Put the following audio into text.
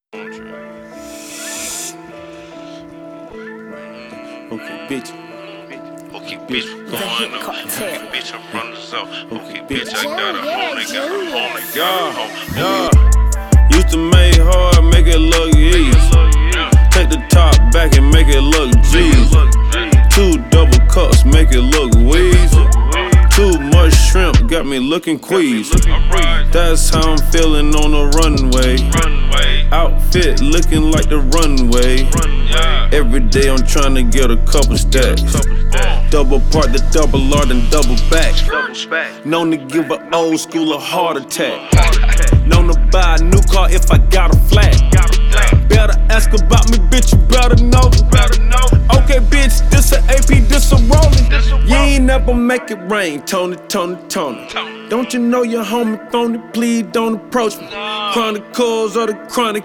Okay, bitch. Okay, bitch, come on up. Okay, bitch, I'm from the south. Okay, bitch, I got a home, Yeah. Used to make hard, make it look easy. Take the top back and make it look G's. 2 double cups, make it look wheezy. Too much shrimp, got me looking queasy. That's how I'm feeling on the runway. Outfit looking like the runway. Every day I'm trying to get a couple stacks. Double part the double R, then double back. Known to give an old school a heart attack. Known to buy a new car if I got a flat. Better ask about me, bitch, you better know. Okay, bitch, this a AP, this a rollin'. You ain't never make it rain, Tony. Don't you know your homie phony? Please don't approach me. Chronicles of the chronic.